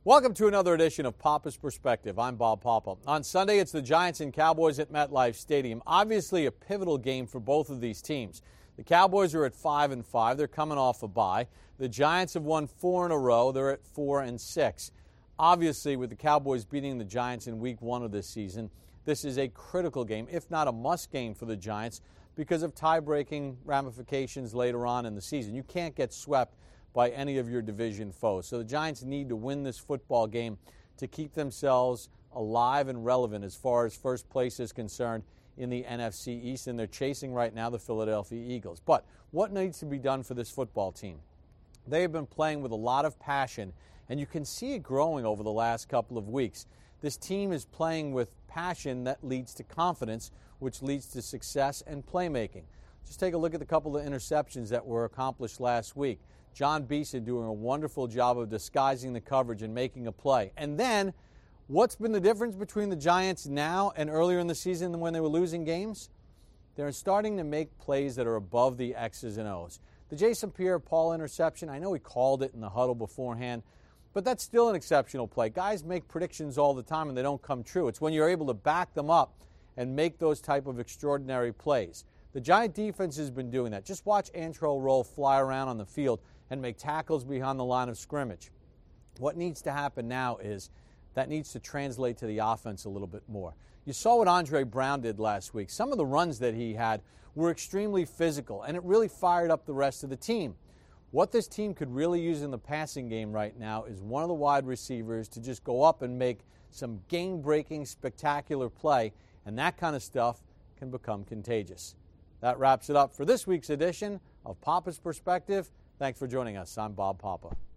Welcome to another edition of Papa's Perspective. I'm Bob Papa. On Sunday, it's the Giants and Cowboys at MetLife Stadium. Obviously a pivotal game for both of these teams. The Cowboys are at 5-5. They're coming off a bye. The Giants have won 4 in a row. They're at 4-6. Obviously, with the Cowboys beating the Giants in Week 1 of this season, this is a critical game, if not a must game for the Giants, because of tie-breaking ramifications later on in the season. You can't get swept by any of your division foes. So the Giants need to win this football game to keep themselves alive and relevant as far as first place is concerned in the NFC East, and they're chasing right now the Philadelphia Eagles. But what needs to be done for this football team? They have been playing with a lot of passion, and you can see it growing over the last couple of weeks. This team is playing with passion that leads to confidence, which leads to success and playmaking. Just take a look at the couple of interceptions that were accomplished last week. John Beeson doing a wonderful job of disguising the coverage and making a play. And then, what's been the difference between the Giants now and earlier in the season than when they were losing games? They're starting to make plays that are above the X's and O's. The Jason Pierre-Paul interception, I know he called it in the huddle beforehand, but that's still an exceptional play. Guys make predictions all the time and they don't come true. It's when you're able to back them up and make those type of extraordinary plays. The Giant defense has been doing that. Just watch Antrel Rolle fly around on the field and make tackles behind the line of scrimmage. What needs to happen now is that needs to translate to the offense a little bit more. You saw what Andre Brown did last week. Some of the runs that he had were extremely physical, and it really fired up the rest of the team. What this team could really use in the passing game right now is one of the wide receivers to just go up and make some game-breaking, spectacular play, and that kind of stuff can become contagious. That wraps it up for this week's edition of Papa's Perspective. Thanks for joining us. I'm Bob Papa.